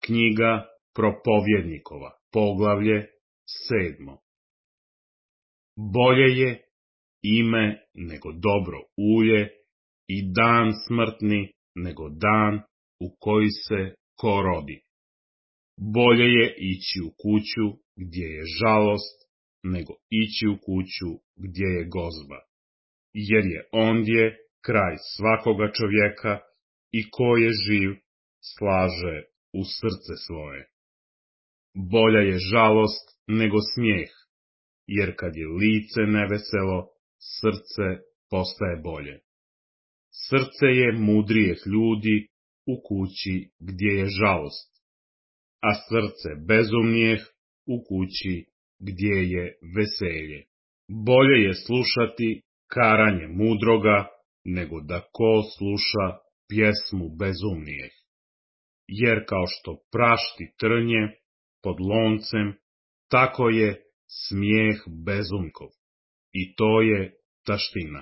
Knjiga Propovjednikova, poglavlje 7. Bolje je ime nego dobro ulje i dan smrtni nego dan u koji se ko rodi. Bolje je ići u kuću gdje je žalost nego ići u kuću gdje je gozba, jer je ondje kraj svakoga čovjeka i ko je živ slaže u srce svoje. Bolja je žalost nego smijeh, jer kad je lice neveselo, srce postaje bolje. Srce je mudrijeh ljudi u kući gdje je žalost, a srce bezumnijeh u kući gdje je veselje. Bolje je slušati karanje mudroga, nego da ko sluša pjesmu bezumnijeh. Jer kao što prašti trnje pod loncem, tako je smijeh bezumkov, i to je taština.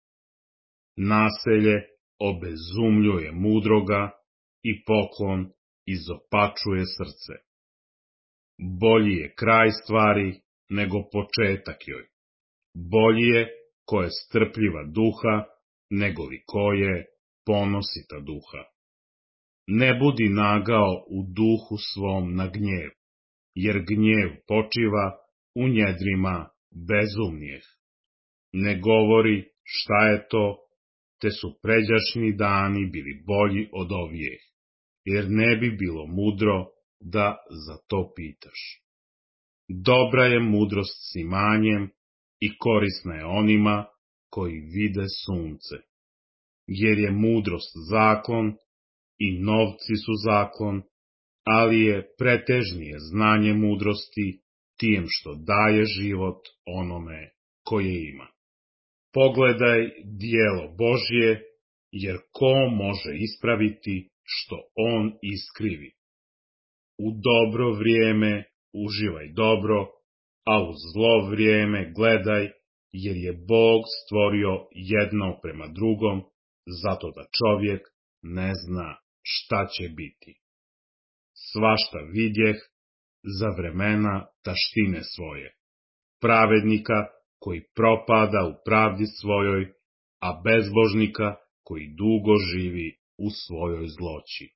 Naselje obezumljuje mudroga i poklon izopačuje srce. Bolji je kraj stvari nego početak joj. Bolji je ko je strpljiva duha, nego li ko je ponosita duha. Ne budi nagao u duhu svom na gnjev, jer gnjev počiva u njedrima bezumnijeh. Ne govori šta je to, te su pređašnji dani bili bolji od ovijeh, jer ne bi bilo mudro da za to pitaš. Dobra je mudrost s imanjem i korisna je onima koji vide sunce, jer je mudrost zakon i novci su zakon, ali je pretežnije znanje mudrosti tijem što daje život onome koje ima. Pogledaj dijelo Božje, jer ko može ispraviti što on iskrivi. U dobro vrijeme uživaj dobro, a u zlo vrijeme gledaj, jer je Bog stvorio jedno prema drugom, zato da čovjek ne zna šta će biti. Svašta vidjeh za vremena taštine svoje, pravednika koji propada u pravdi svojoj, a bezbožnika koji dugo živi u svojoj zloći.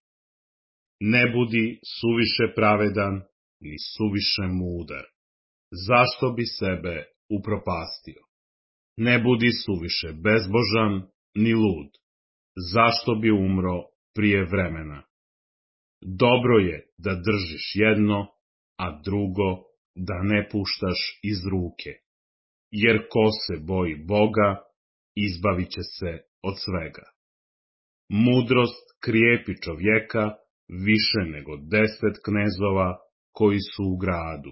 Ne budi suviše pravedan, ni suviše mudar. Zašto bi sebe upropastio? Ne budi suviše bezbožan, ni lud. Zašto bi umro prije vremena? Dobro je da držiš jedno, a drugo da ne puštaš iz ruke. Jer ko se boji Boga, izbavit će se od svega. Mudrost krijepi čovjeka više nego 10 knezova koji su u gradu.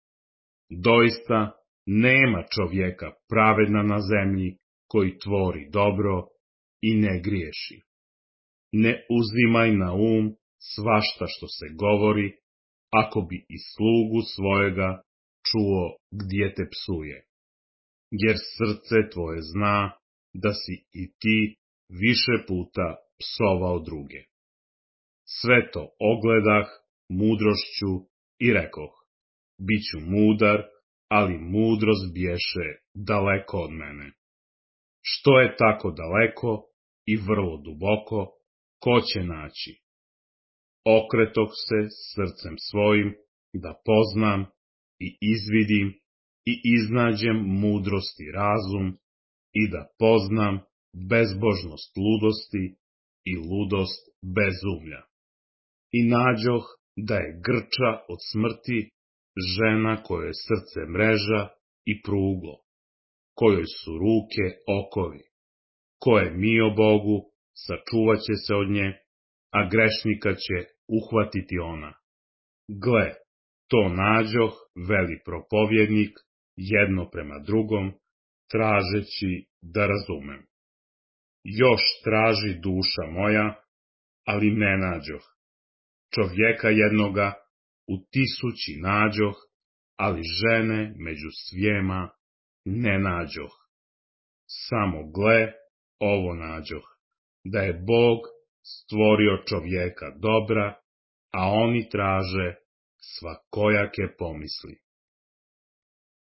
Doista nema čovjeka pravedna na zemlji koji tvori dobro i ne griješi. Ne uzimaj na svašta što se govori, ako bi i slugu svojega čuo gdje te psuje. Jer srce tvoje zna da si i ti više puta psovao druge. Sve to ogledah mudrošću i rekoh, biću mudar, ali mudrost bješe daleko od mene. Što je tako daleko i vrlo duboko, ko će naći? Okretoh se srcem svojim da poznam i izvidim i iznađem mudrost i razum i da poznam bezbožnost ludosti i ludost bezumlja. I nađoh da je grča od smrti žena kojoj je srce mreža i pruglo, kojoj su ruke okovi. Ko je mio Bogu, sačuvat će se od nje, a grešnika će uhvatiti ona. Gle, to nađoh, veli propovjednik, jedno prema drugom, tražeći da razumem. Još traži duša moja, ali ne nađoh. Čovjeka jednoga u 1000 nađoh, ali žene među svijema ne nađoh. Samo gle, ovo nađoh, da je Bog stvorio čovjeka dobra, a oni traže svakojake pomisli.